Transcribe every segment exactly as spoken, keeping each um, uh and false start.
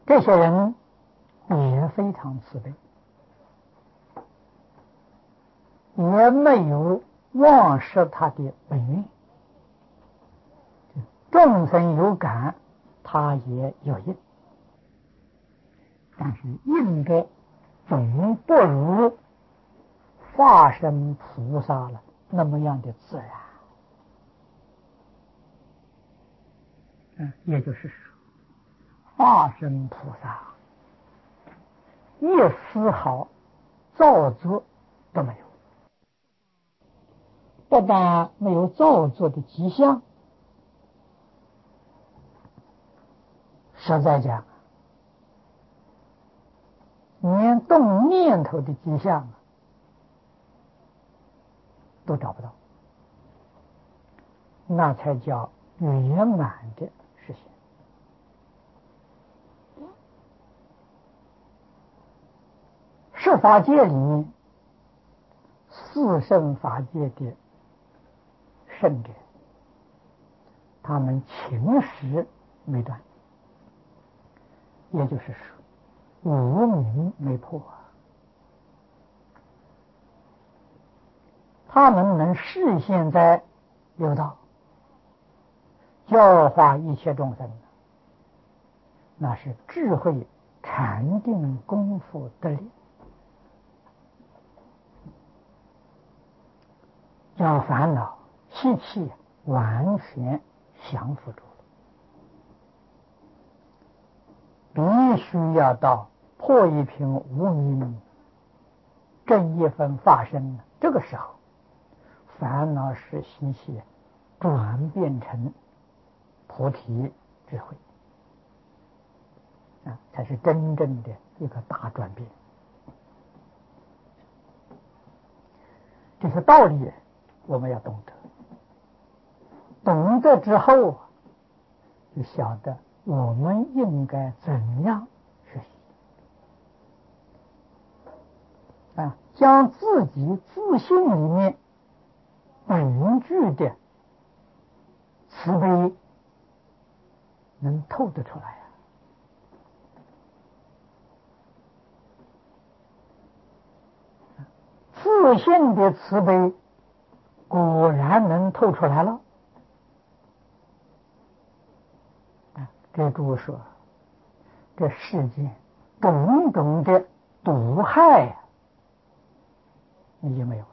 这些人也非常慈悲，也没有忘失他的本愿。众生有感，他也有应，但是应的总不如化身菩萨了那么样的自然。嗯，也就是说，化身菩萨一丝毫造作都没有，不但没有造作的迹象，实在讲，连动念头的迹象都找不到，那才叫圆满的实现。十法界里面，四圣法界的圣者，他们情识没断，也就是说无明没破，他们能示现在六道，教化一切众生，那是智慧禅定功夫得力，将烦恼习气完全降服住了。必须要到破一品无明，正一分发生，这个时候烦恼是习气转变成菩提智慧啊，才是真正的一个大转变。这些道理我们要懂得，懂得之后就晓得我们应该怎样学习啊，将自己自信里面本具的慈悲能透得出来啊。自信的慈悲果然能透出来了。这注说，这世间种种的毒害已经没有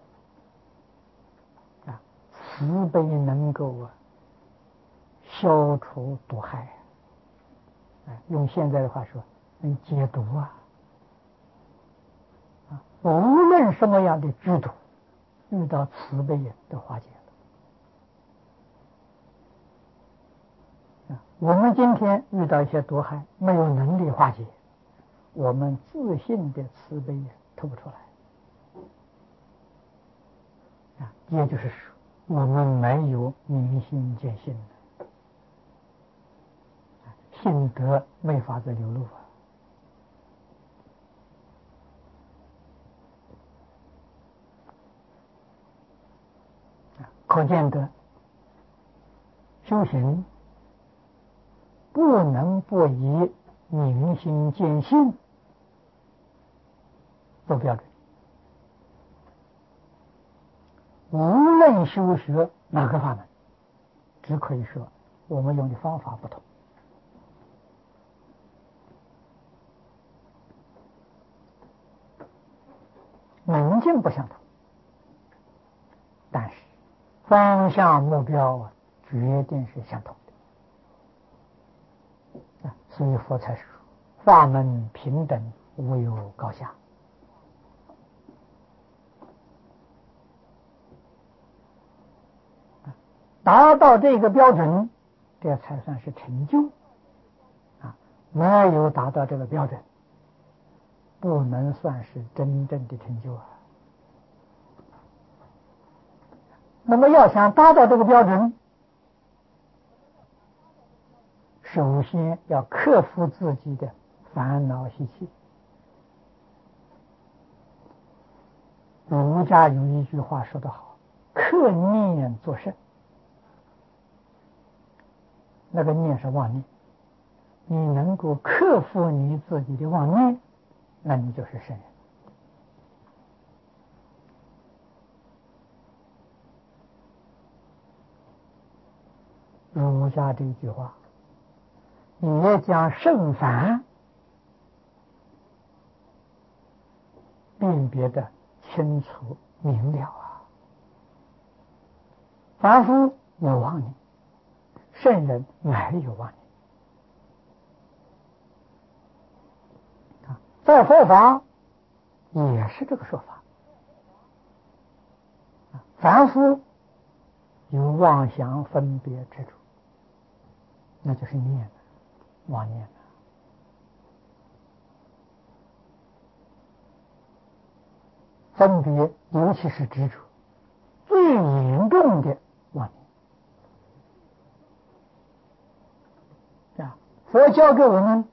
了啊！慈悲能够啊消除毒害啊！用现在的话说，能解毒啊！啊，无论什么样的剧毒，遇到慈悲都化解了。啊，我们今天遇到一些毒害，没有能力化解，我们自信的慈悲透不出来。啊，也就是说，我们没有明心见性，性德没法子流露啊。可见得修行不能不以明心见性做标准。无论修学哪个法门，只可以说我们用的方法不同，门径不相同，但是方向目标啊，决定是相同的。啊，所以佛才说法门平等，无有高下。达到这个标准，这才算是成就啊！没有达到这个标准，不能算是真正的成就啊。那么要想达到这个标准，首先要克服自己的烦恼习气。儒家有一句话说得好，克念作圣。那个念是妄念你能够克服你自己的妄念，那你就是圣人。儒家这句话也将圣凡辨别的清楚明了啊。凡夫有妄念，圣人没有妄念啊。在佛法也是这个说法，凡夫有妄想分别之处，那就是念妄念。分别尤其是执着，最严重的妄念啊！佛教给我们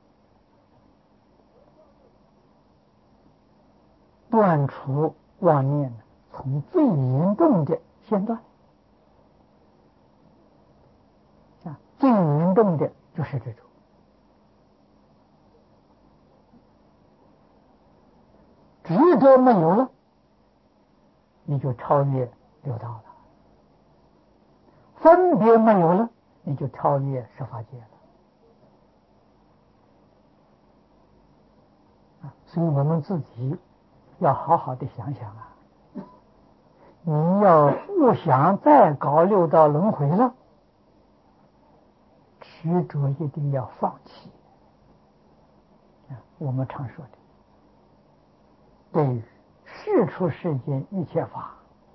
断除妄念，从最严重的先断啊！最严重的就是执着。执着没有了，你就超越六道了；分别没有了，你就超越十法界了。啊，所以我们自己要好好的想想啊，你要不想再搞六道轮回了，执着一定要放弃。啊，我们常说的，对于世出世间一切法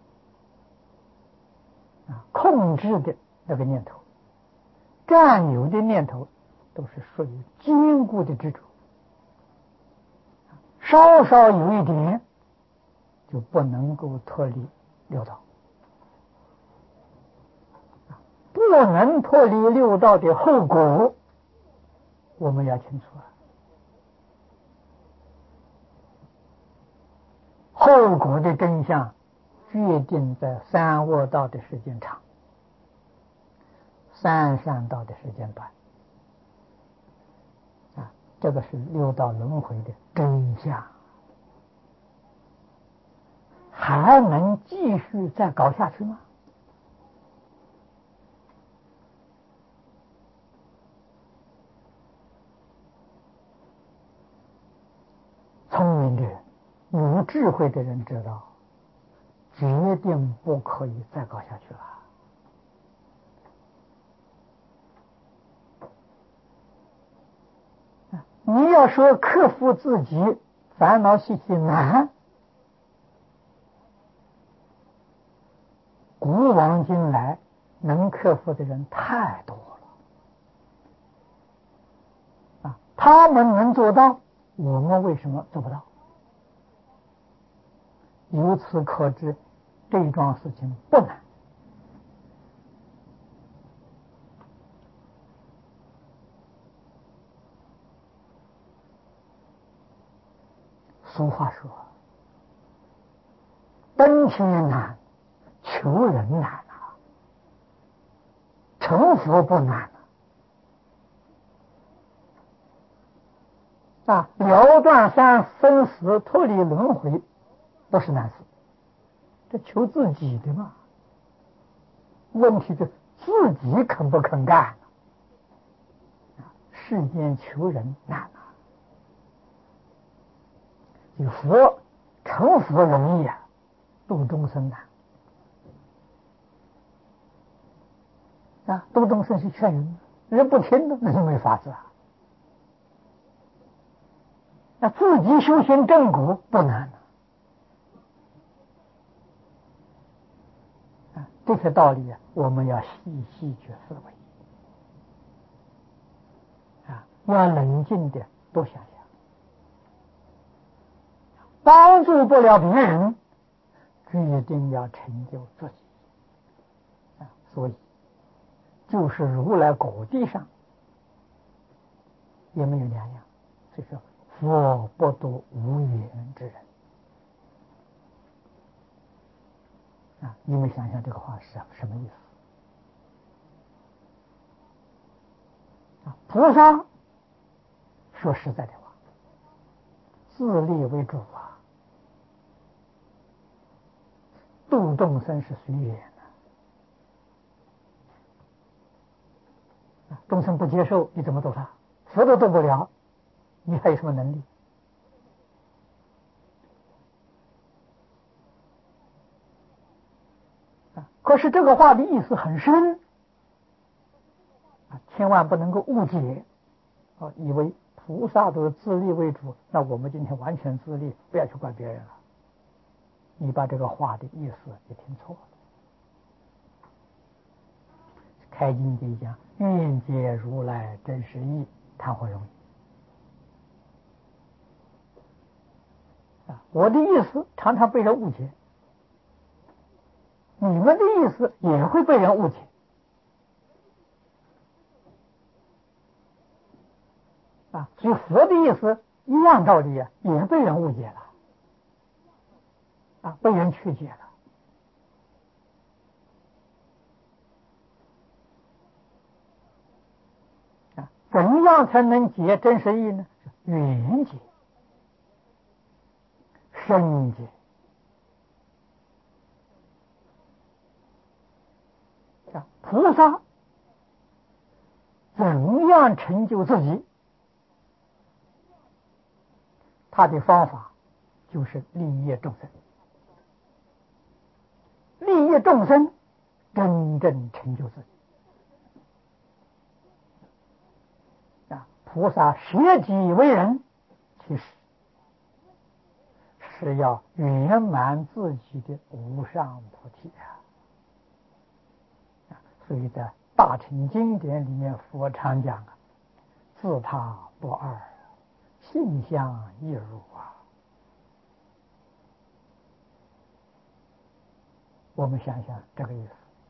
啊，控制的那个念头、占有的念头，都是属于坚固的执着，稍稍有一点就不能够脱离六道，不能脱离六道的后果，我们要清楚啊。后果的真相决定在三恶道的时间长，三善道的时间短啊，这个是六道轮回的真相。还能继续再搞下去吗？聪明的人、有智慧的人知道，决定不可以再搞下去了。你要说克服自己烦恼习气难，古往今来能克服的人太多了啊！他们能做到，我们为什么做不到？由此可知，这桩事情不难。俗话说，登天难，求人难啊，成佛不难啊，啊，了断三生死，脱离轮回，不是难事，这求自己的嘛。问题是自己肯不肯干？世间求人难啊，有佛成佛容易啊，度众生难啊！度众生是劝人，人不听的，那就没法子啊。那自己修行正果不难啊，这些道理啊，我们要细细去思维啊，要冷静的多想想。帮助不了别人，一定要成就自己啊！所以，就是如来果地上也没有两样。所以说，佛不度无缘之人啊！你们想想这个话是什么意思啊？ 菩萨说实在的话，自利为主啊，度众生是随缘的，众生不接受，你怎么度他？佛都度不了，你还有什么能力？可是这个话的意思很深啊，千万不能够误解啊，以为菩萨都是自利为主，那我们今天完全自利，不要去管别人了。你把这个话的意思也听错了。开经偈讲愿解如来真实义，谈何容易啊！我的意思常常被人误解，你们的意思也会被人误解啊！所以佛的意思一样道理啊，也被人误解了啊，被人曲解了。怎样才能解真实义呢？缘解、深解啊！菩萨怎样成就自己？他的方法就是利益众生，利益众生，真正成就自己。菩萨舍己为人，其实是要圆满自己的无上菩提啊！所以在大乘经典里面，佛常讲啊，自他不二，性相一如啊。我们想想这个意思。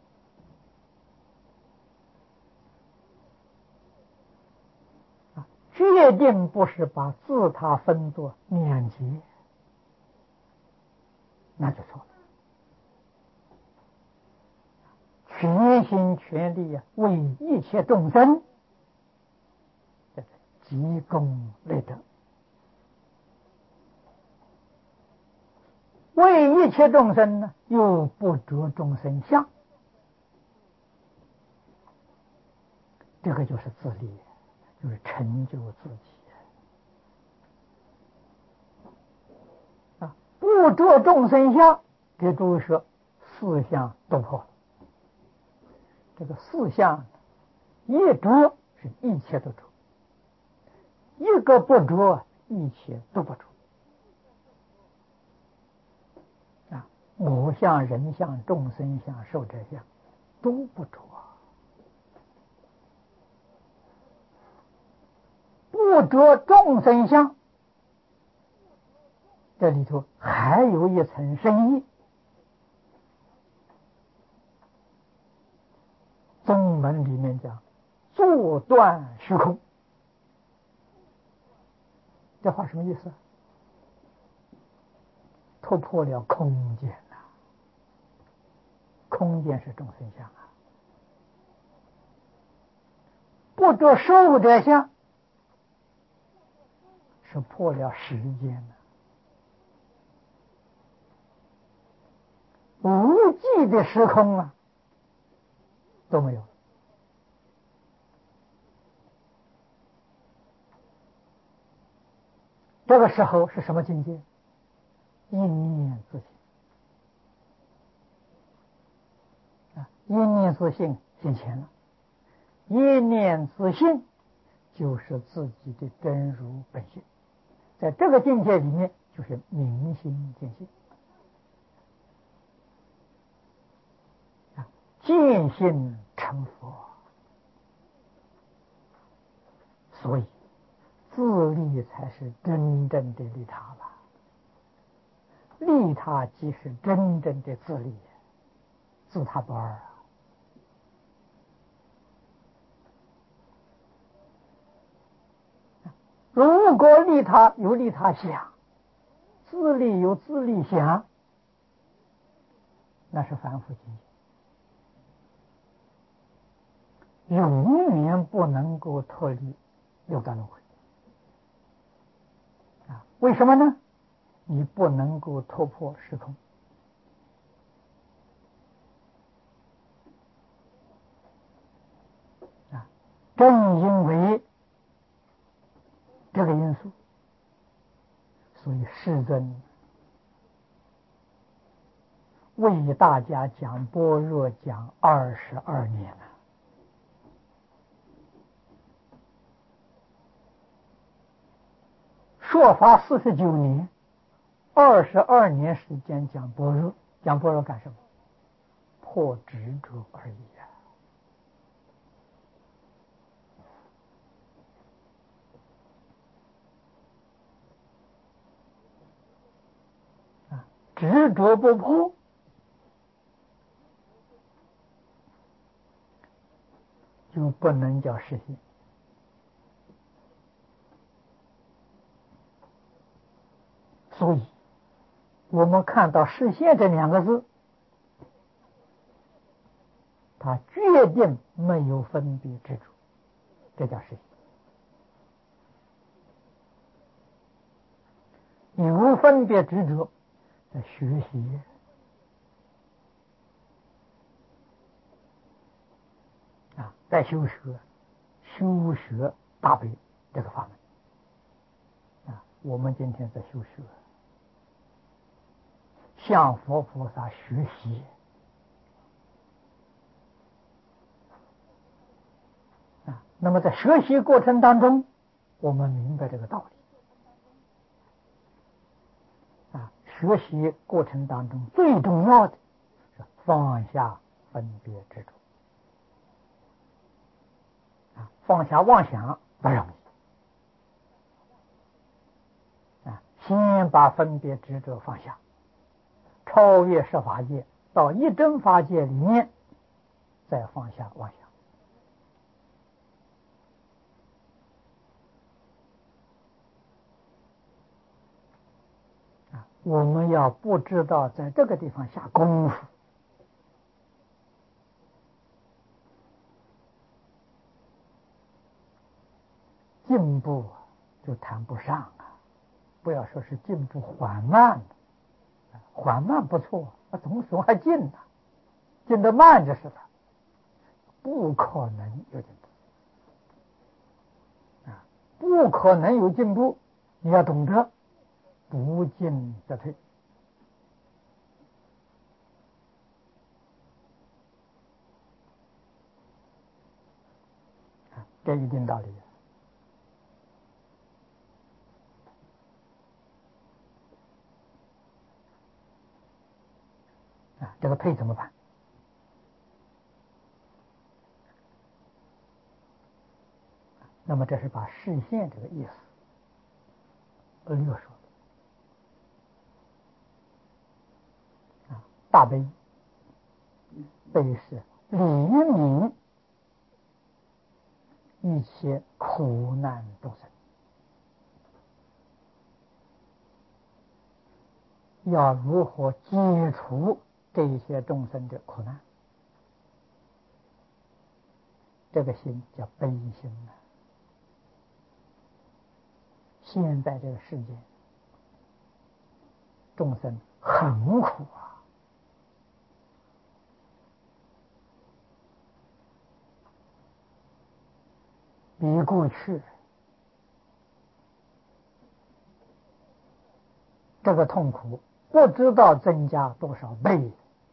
决定不是把自他分作两极，那就错了。全心全力啊，为一切众生积功累德，为一切众生呢，又不着众生相，这个就是自利，就是成就自己啊！不着众生相，给诸位说，四相都破了。这个四相一着是一切都着，一个不着一切都不着啊！我相、人相、众生相、寿者相都不着啊！不着众生相，这里头还有一层深意。宗门里面讲坐断虚空，这话什么意思？突破了空间啊！空间是众生相啊，不着寿者相，是破了时间啊，无际的时空啊都没有。这个时候是什么境界？一念自性啊！一念自性现前了，一念自性就是自己的真如本性，在这个境界里面就是明心见性啊，见性成佛。所以自利才是真正的利他吧，利他即是真正的自利，自他不二啊！如果利他有利他想，自利有自利想，那是凡夫境界。 永远不能够脱离六道轮回啊！为什么呢？你不能够突破时空啊！正因为这个因素，所以世尊为大家讲般若讲二十二年了。说法四十九年，二十二年时间讲般若，讲般若干什么？破执着而已啊！执着不破，就不能叫实现。所以，我们看到实现这两个字，它决定没有分别执着，这叫实现。有分别执着，在学习啊，在修学，修学大悲这个法门啊，我们今天在修学。向佛菩萨学习啊，那么在学习过程当中，我们明白这个道理啊。学习过程当中最重要的是放下分别执着啊，放下妄想不容易啊，先把分别执着放下。超越十法界到一真法界里面，再放下妄想啊！我们要不知道在这个地方下功夫，进步就谈不上啊！不要说是进步缓慢，缓慢不错，总总还进呢，进得慢就是了，不可能有进步啊！不可能有进步，你要懂得不进则退啊，这一定道理。啊，这个退怎么办？那么这是把视线这个意思略说啊，大悲悲是怜悯一切苦难众生，要如何解除这些众生的苦难？这个心叫悲心啊！现在这个世界，众生很苦啊，比过去这个痛苦不知道增加多少倍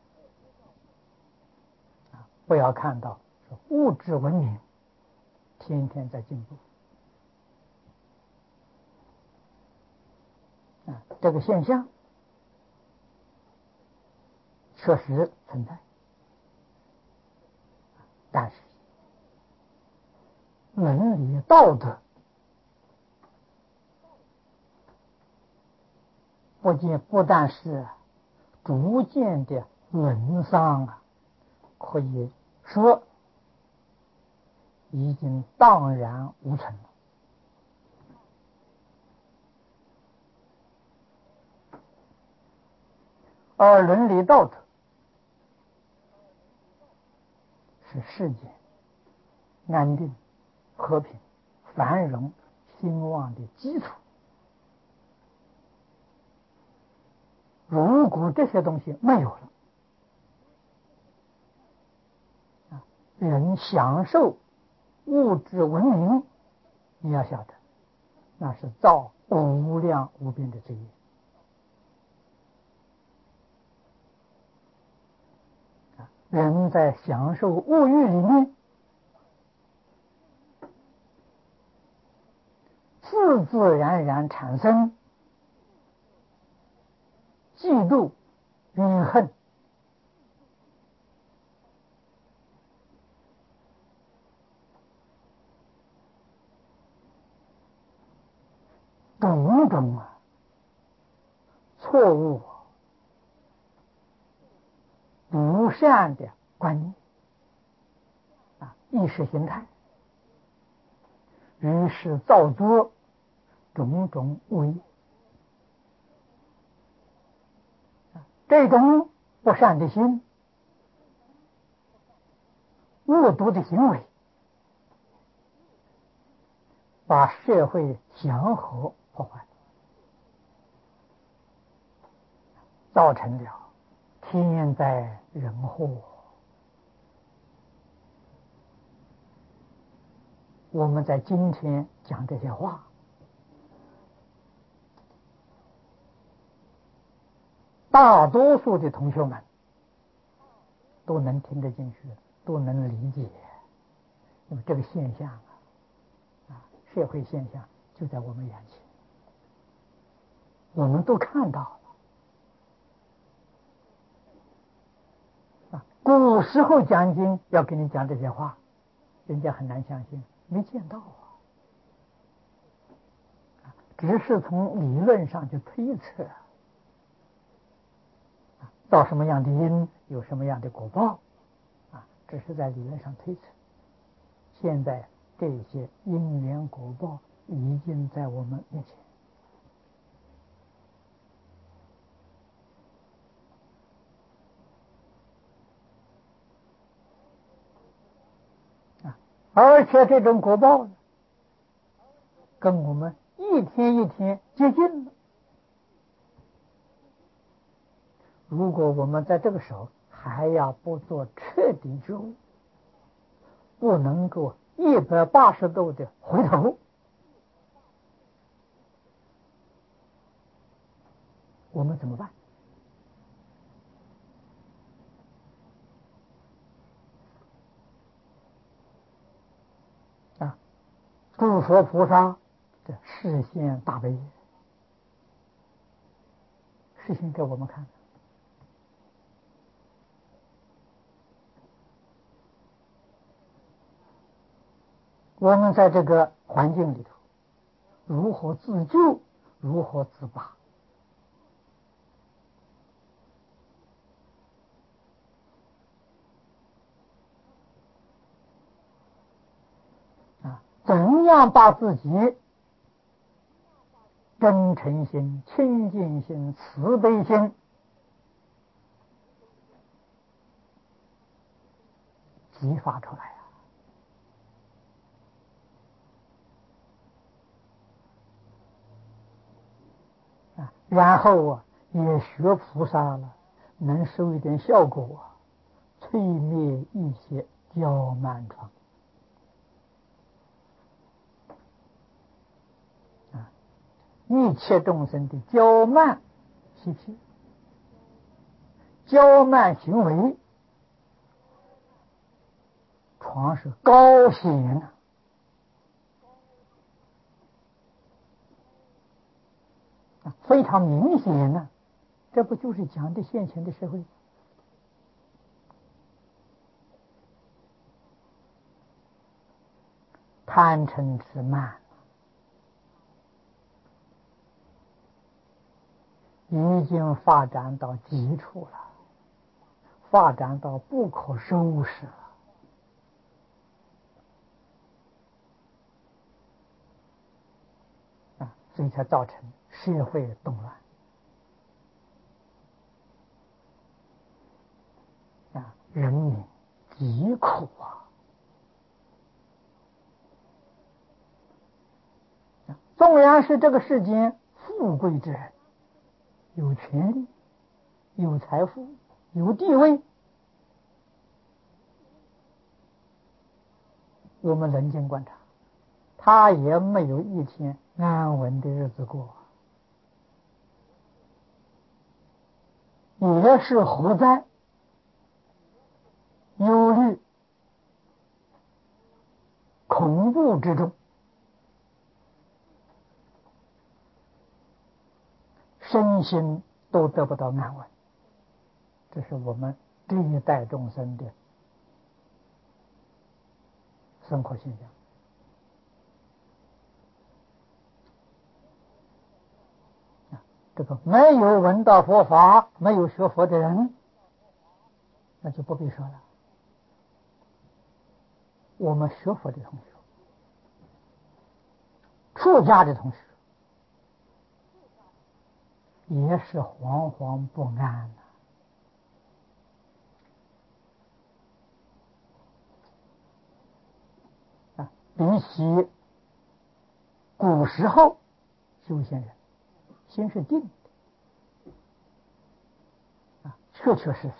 啊！不要看到物质文明天天在进步啊，这个现象确实存在，但是伦理道德不仅不但是逐渐的沦丧啊，可以说已经荡然无存了。而伦理道德是世间安定、和平、繁荣、兴旺的基础。如果这些东西没有了，啊，人享受物质文明，你要晓得，那是造无量无边的罪业。人在享受物欲里面，自自然然产生嫉妒、怨恨，种种啊错误、不善的观念啊意识形态，于是造作种种恶业。这种不善的心、恶毒的行为，把社会祥和破坏，造成了天灾人祸。我们在今天讲这些话，大多数的同学们都能听得进去，都能理解，因为这个现象啊，啊，社会现象就在我们眼前，我们都看到了。啊，古时候讲经要跟你讲这些话，人家很难相信，没见到啊，只是从理论上去推测。造什么样的因，有什么样的果报，啊，只是在理论上推测。现在这些因缘果报已经在我们面前，啊，而且这种果报跟我们一天一天接近了。如果我们在这个时候还要不做彻底觉悟，不能够一百八十度的回头，我们怎么办？啊，诸佛菩萨的示现大悲，示现给我们看。我们在这个环境里头，如何自救，如何自拔？啊，怎样把自己真诚心、清净心、慈悲心激发出来啊！啊，然后啊，也学菩萨了，能收一点效果，摧灭一些骄慢疮。啊，一切众生的骄慢习气、骄慢行为，疮是高显的。非常明显呢，这不就是讲的现前的社会？贪嗔痴慢已经发展到极处了，发展到不可收拾了。啊，所以才造成社会动乱。啊，人民疾苦啊！ 纵然是这个世间富贵之人，有权利、有财富、有地位，我们冷静观察，他也没有一天安稳的日子过，也是活在忧虑、恐怖之中，身心都得不到安稳。这是我们这一代众生的生活现象。这个没有闻到佛法、没有学佛的人，那就不必说了。我们学佛的同学，出家的同学，也是惶惶不安的。啊，比起古时候修仙人，心是定的，啊，确确实实，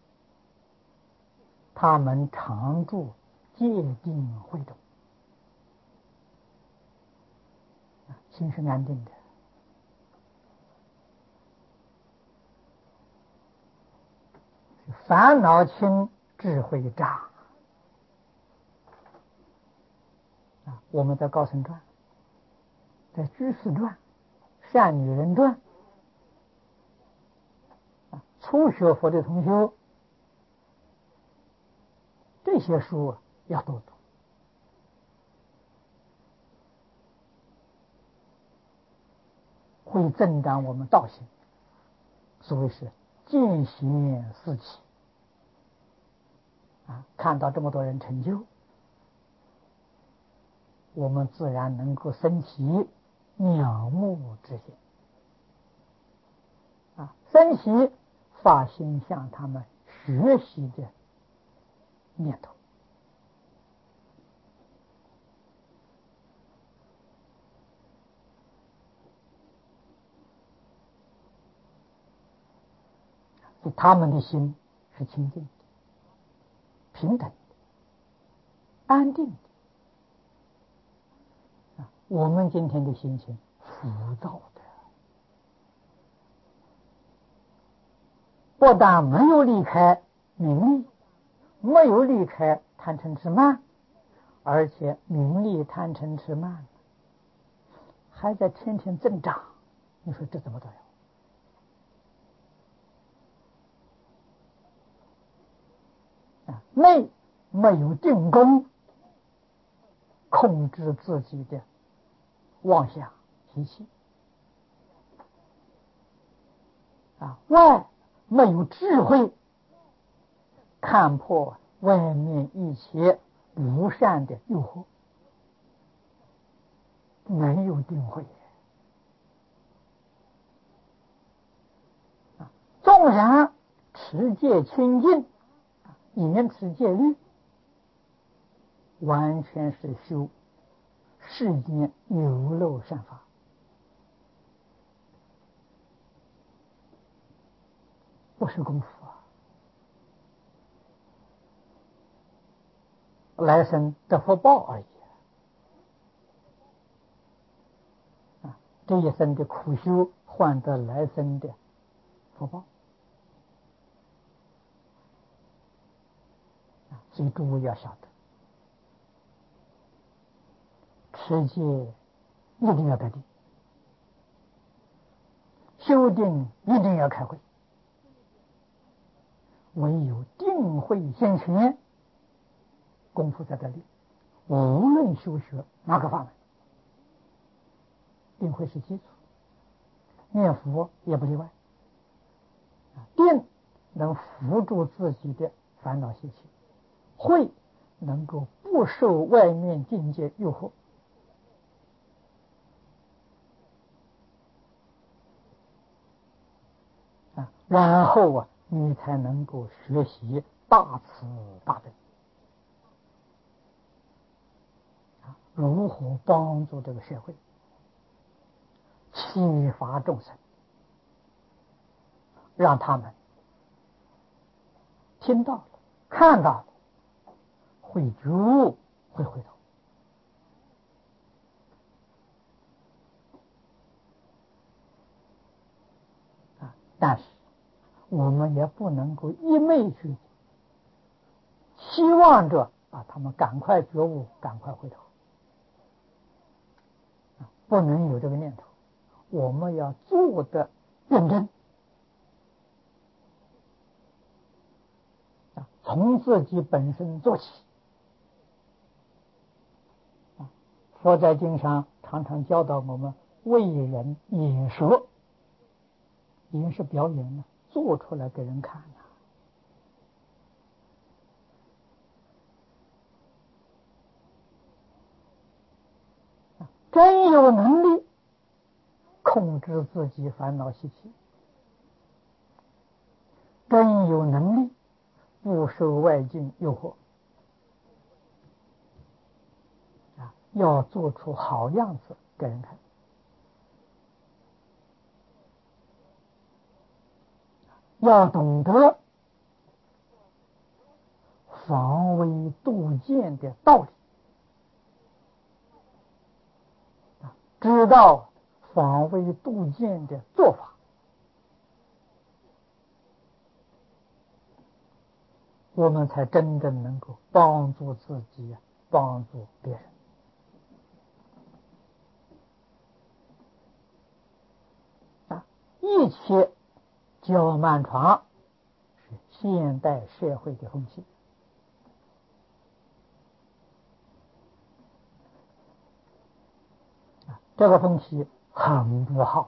他们常住戒定慧中，啊，心是安定的。烦恼轻，智慧长。啊，我们在《高僧传》、在《居士传》、《善女人传》，啊，初学佛的同修，这些书啊要多读，会增长我们道行。所谓是见贤思齐。啊，看到这么多人成就，我们自然能够升起仰慕之心，啊，升起发心向他们学习的念头。他们的心是清净的、平等的、安定的。啊，我们今天的心情浮躁的，不但没有离开名利，没有离开贪嗔痴慢，而且名利贪嗔痴慢还在天天增长。你说这怎么得了？啊，内没有定功，控制自己的妄想习气，啊，外没有智慧，看破外面一切不善的诱惑，没有定慧。啊，纵然持戒清净，严持戒律，完全是修世间有漏善法，不是功夫啊！来生得福报而已。啊，这一生的苦修换得来生的福报。啊，所以诸位要晓得，持戒一定要得定，修定一定要开慧。唯有定慧现前，功夫才得力。无论修学哪个法门，定慧是基础，念佛也不例外。定能扶住自己的烦恼习气，慧能够不受外面境界诱惑。啊，然后啊，你才能够学习大慈大悲。啊，如何帮助这个社会？ 启发众生，让他们听到了、看到了，会觉悟，会回头。啊，但是我们也不能够一昧去期望着啊他们赶快觉悟、赶快回头，啊，不能有这个念头。我们要做的认真，啊，从自己本身做起。啊，佛在经上常常教导我们为人演说，演是表演呢，做出来给人看呐。真有能力控制自己烦恼习气，真有能力不受外境诱惑，啊，要做出好样子给人看，要懂得防微杜渐的道理，知道防微杜渐的做法，我们才真正能够帮助自己，帮助别人。啊，一切骄慢狂是现代社会的风气。啊，这个风气很不好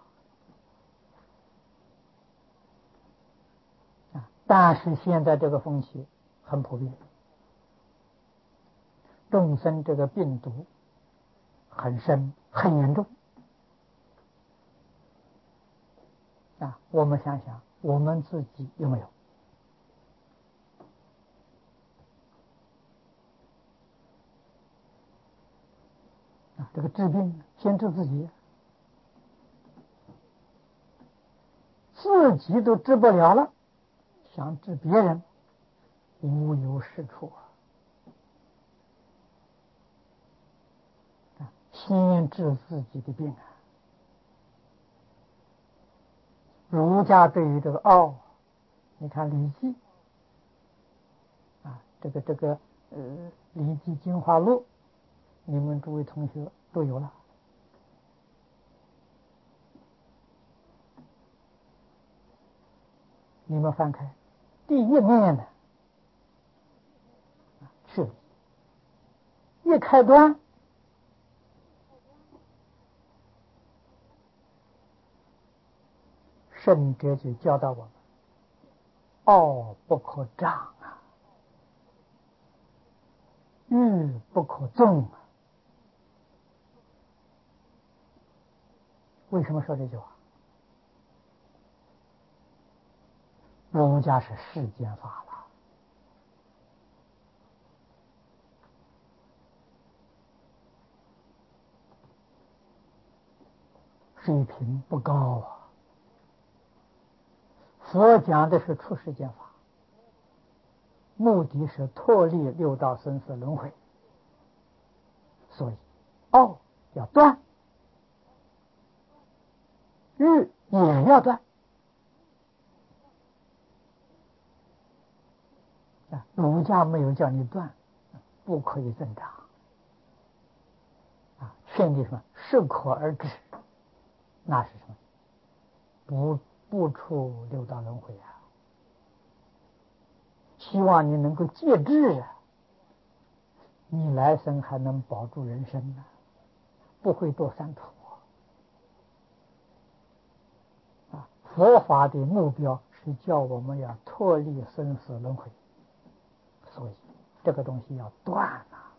啊！啊，但是现在这个风气很普遍，众生这个病毒很深很严重啊！我们想想，我们自己有没有？啊，这个治病先治自己，自己都治不了了，想治别人，无有是处啊！先治自己的病啊！儒家对于这个傲，你看《礼记》啊，这个这个呃《礼记精华录》，你们诸位同学都有了。你们翻开第一面呢，是一开端，圣哲就教导我们：傲不可长啊，欲不可纵啊。为什么说这句话？儒家是世间法了，水平不高啊。佛讲的是出世间法，目的是脱离六道生死轮回，所以傲要断，欲也要断。儒家没有叫你断，不可以增长啊！劝你什么？适可而止，那是什么？不不出六道轮回啊！希望你能够戒智啊，你来生还能保住人生呢，不会堕三途啊！佛法的目标是叫我们要脱离生死轮回，所以这个东西要断啊，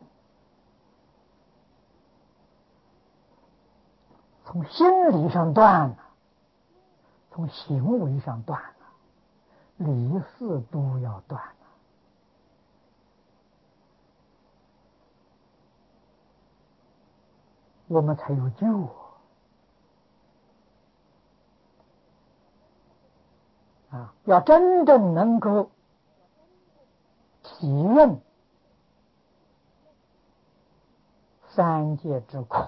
从心理上断啊，从行为上断啊，理事都要断啊，我们才有救。 要真正能够体认三界之苦，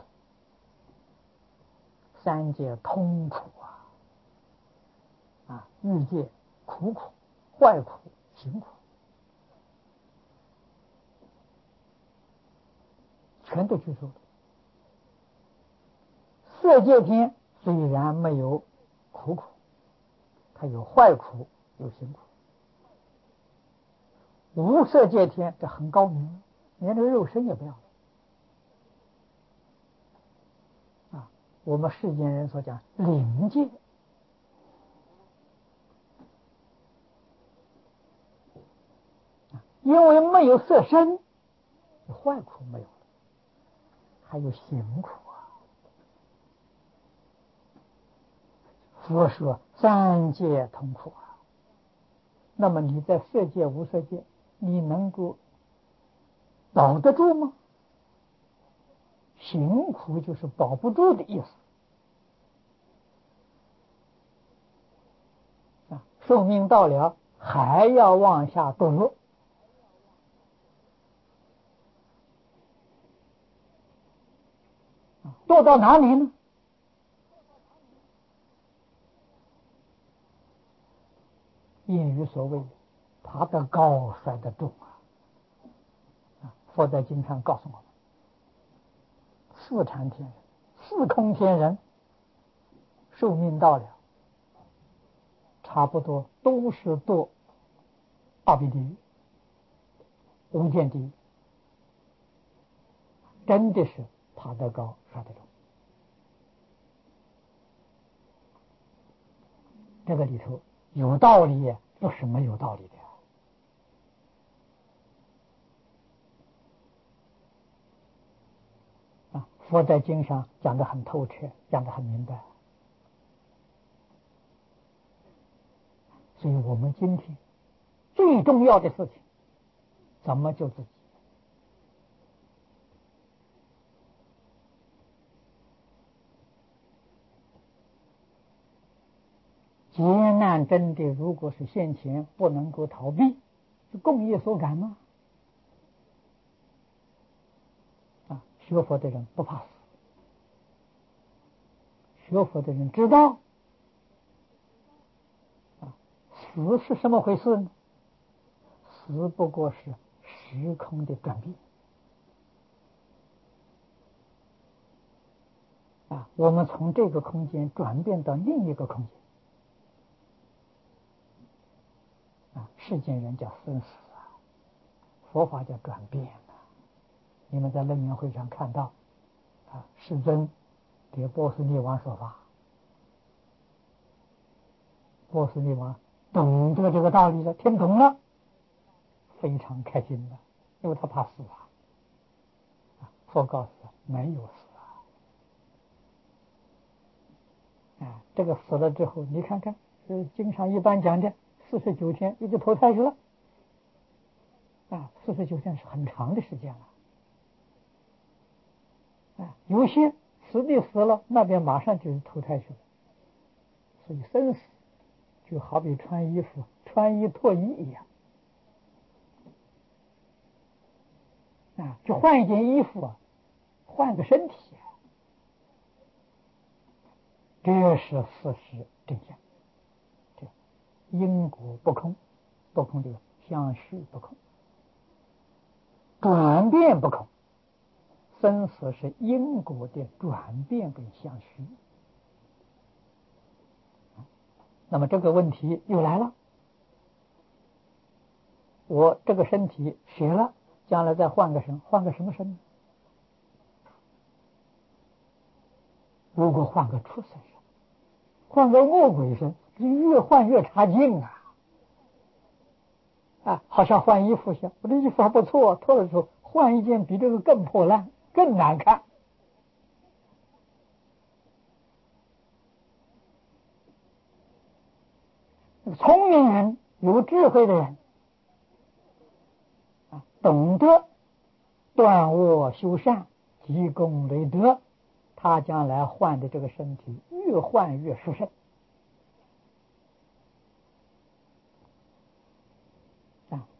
三界痛苦啊，啊，欲界苦苦、坏苦、行苦，全都去除了。色界天虽然没有苦苦，它有坏苦，有行苦。无色界天这很高明，连这个肉身也不要了。啊，我们世间人所讲灵界，因为没有色身，坏苦没有了，还有行苦啊。佛说三界痛苦啊，那么你在色界无色界，你能够保得住吗？行苦就是保不住的意思啊，寿命到了还要往下堕落。堕到哪里呢？印语所谓爬得高摔得重啊！佛在经上告诉我们，四禅天人、四空天人寿命到了，差不多都是堕二比地狱、无间地狱，真的是爬得高摔得重。这个里头有道理，不是没有道理的。啊，佛在经上讲得很透彻，讲得很明白。所以我们今天最重要的事情，怎么救自己？劫难真的如果是现前不能够逃避，是共业所感吗？啊，学佛的人不怕死，学佛的人知道，啊，死是什么回事呢？死不过是时空的转变。啊，我们从这个空间转变到另一个空间。啊，世间人叫生死啊，佛法叫转变啊。你们在楞严会上看到，啊，世尊给波斯匿王说法，波斯匿王懂得这个道理了，听懂了，非常开心的，因为他怕死啊。啊，佛告诉他没有死啊，啊，这个死了之后，你看看，呃，经常一般讲的四十九天又就投胎去了。啊，四十九天是很长的时间了。啊，有些死的死了，那边马上就是投胎去了。所以生死就好比穿衣服，穿衣脱衣一样。啊，就换一件衣服啊，换个身体啊，这是事实真相。这因果不空，不空的相续不空，转变不空。生死是因果的转变跟相续。那么这个问题又来了，我这个身体死了，将来再换个身，换个什么身呢？如果换个畜生身，换个恶鬼身，越换越差劲啊！啊，好像换衣服一样，我这衣服还不错，脱了之后换一件比这个更破烂、更难看。聪明人、有智慧的人啊，懂得断恶修善、积功累德，他将来换的这个身体越换越殊胜。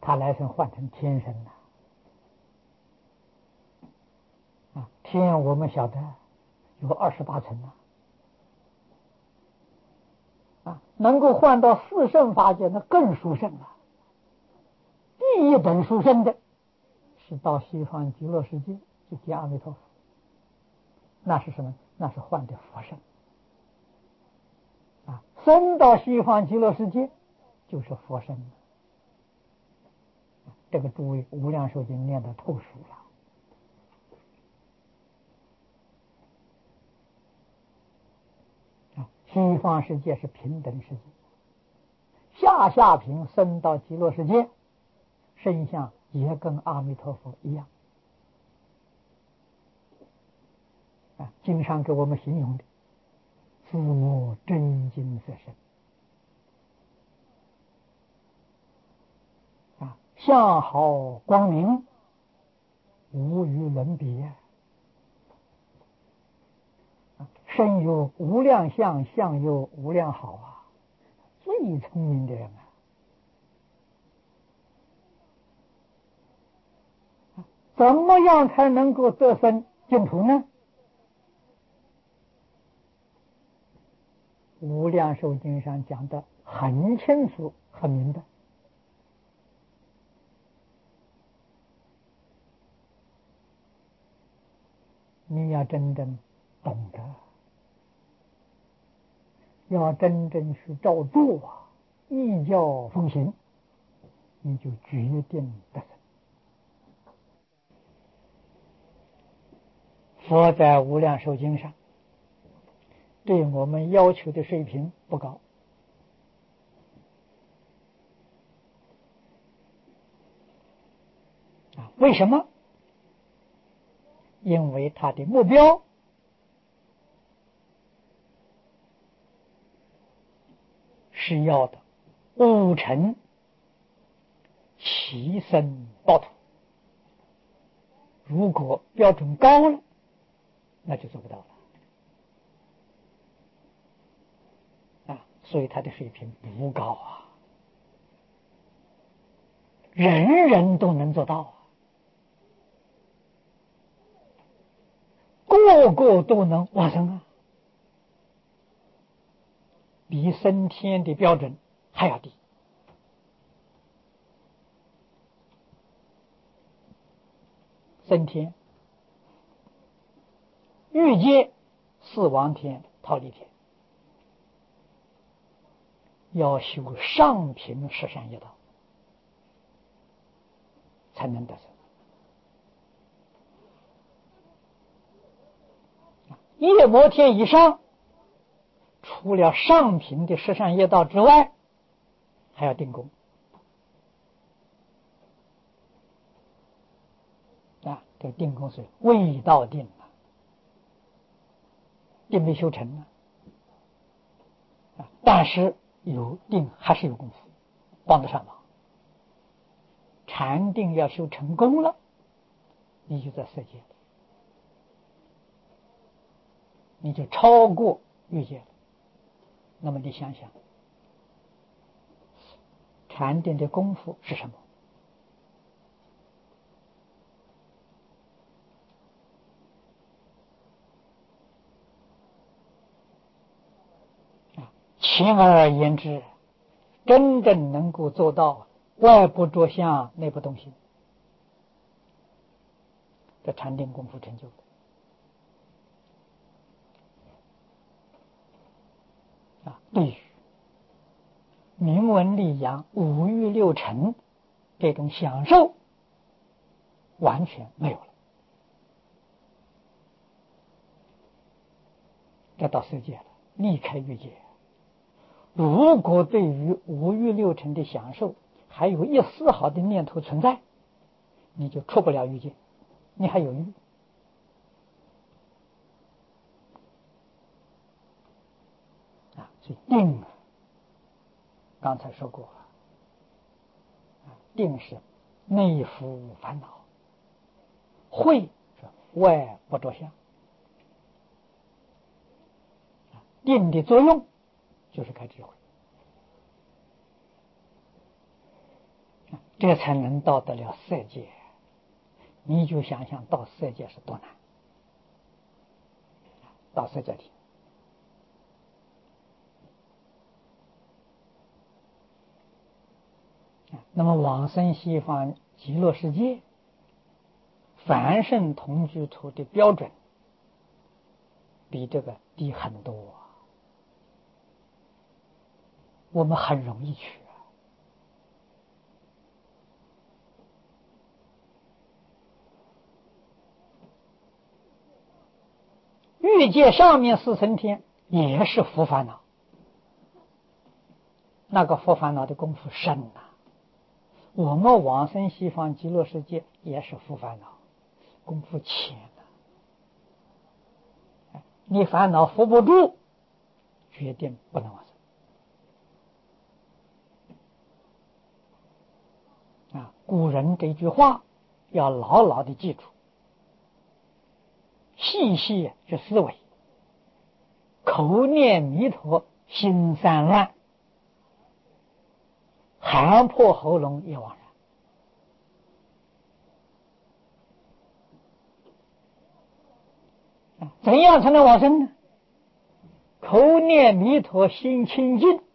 他来生换成天神了。啊，天我们晓得有二十八层啊，啊，能够换到四圣法界，那更殊胜了。第一等殊胜的是到西方极乐世界去见阿弥陀佛，那是什么？那是换的佛圣。啊，升到西方极乐世界就是佛身了。这个诸位无量寿经念得透熟了。啊，西方世界是平等世界，下下品升到极乐世界，身相也跟阿弥陀佛一样。啊，经上给我们形容的自我真金色身。啊，相好光明，无与伦比。啊，身有无量相，相有无量好啊，最聪明的人啊！怎么样才能够得生净土呢？无量寿经上讲的很清楚很明白。你要真正懂得，要真正去照做啊，依教奉行，你就决定得生。佛在无量寿经上对我们要求的水平不高，啊，为什么？因为他的目标是要的五尘齐身报土。如果标准高了，那就做不到了。啊，所以他的水平不高啊，人人都能做到啊，个个都能往生啊，比升天的标准还要低。升天、欲界、四王天、忉利天，要修上品十善业道才能得生。夜摩天以上，除了上品的十善业道之外，还要定功。啊，这个定功是未到定啊，定没修成呢。啊，但是有定还是有功夫，帮得上忙。禅定要修成功了，你就在色界了，你就超过欲界了。那么你想想，禅定的功夫是什么？啊，简而言之，真正能够做到外不着相，内不动心，这禅定功夫成就的。啊，对于名闻利养、五欲六尘这种享受，完全没有了。这到色界了，离开欲界。如果对于五欲六尘的享受还有一丝毫的念头存在，你就出不了欲界，你还有欲。啊，所以定，刚才说过了，定是内伏烦恼，慧是外不着相。定的作用就是开智慧。 这才能到得了色界。你就想想到色界是多难，到色界里。那么往生西方极乐世界，凡圣同居土的标准比这个低很多啊，我们很容易去啊。欲界上面四层天也是佛烦恼，那个佛烦恼的功夫深呐、啊。我们往生西方极乐世界也是佛烦恼，功夫浅呐、啊。你烦恼扶不住，决定不能往生啊。古人这句话要牢牢的记住，细细去思维，口念弥陀心散乱，喊破喉咙也枉然。怎样才能往生呢？口念弥陀心清净，